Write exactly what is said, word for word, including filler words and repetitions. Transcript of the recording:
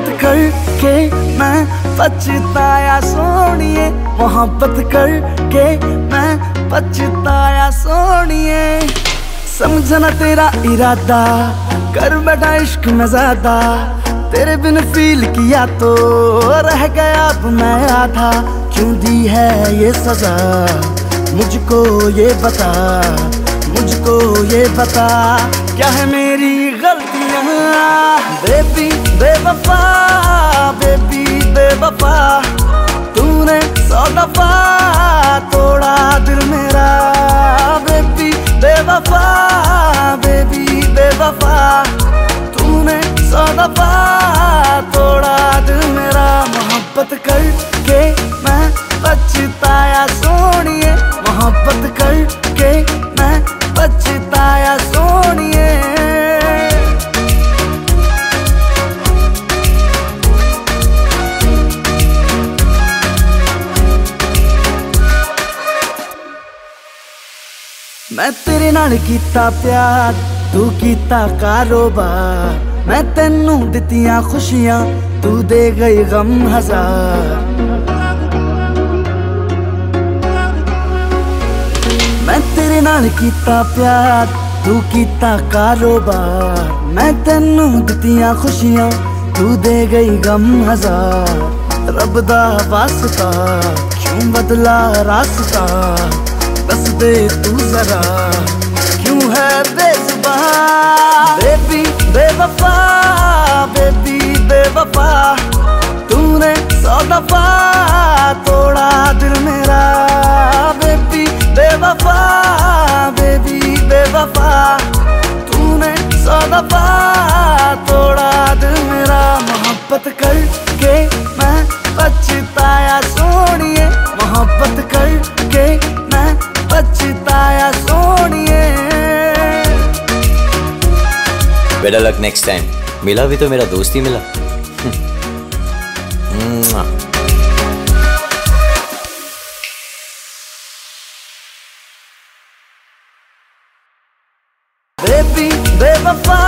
मोहब्बत करके मैं पछताया सोनिए, मोहब्बत करके मैं पछताया सोनिए। समझना तेरा इरादा, कर बैठा इश्क में ज्यादा, तेरे बिन फील किया तो रह गया अब मैं आधा। क्यों दी है ये सजा, मुझको ये बता, मुझको ये बता, क्या है मेरी गलतियां। बेबी बेवफा, बेबी बेवफा, तूने सौ दफा तोड़ा दिल मेरा। बेबी बेवफा, बेबी बेवफा, तूने सौ दफा तोड़ा दिल मेरा। मोहब्बत करके मैं पछताया सोनिए, मोहब्बत करके मैं पछताया सोनिए। मैं तेरे नाल कीता प्यार, तू कीता कारोबार, मैं तेनू दित्तियां खुशियां, तू दे गई गम हजार। मैं तेरे नाल कीता प्यार, तू कीता कारोबार, मैं तेनू दित्तियां खुशियां, तू दे गई गम हजार। रब दा वास्ता क्यों बदला रास्ता, दस दे तू जरा क्यों है बेजुबान। बेबी बेवफा, बेबी बेवफा, तूने सौ दफा तोड़ा दिल मेरा। बेबी बेवफा, बेबी बेवफा, तूने सौ दफा तोड़ा दिल मेरा। मोहब्बत करके मैं पछताया सोनिए, मोहब्बत करके मैं पछताया सोनिए। Better luck next time. मिला भी तो मेरा दोस्त ही मिला। बेबी बेवफा,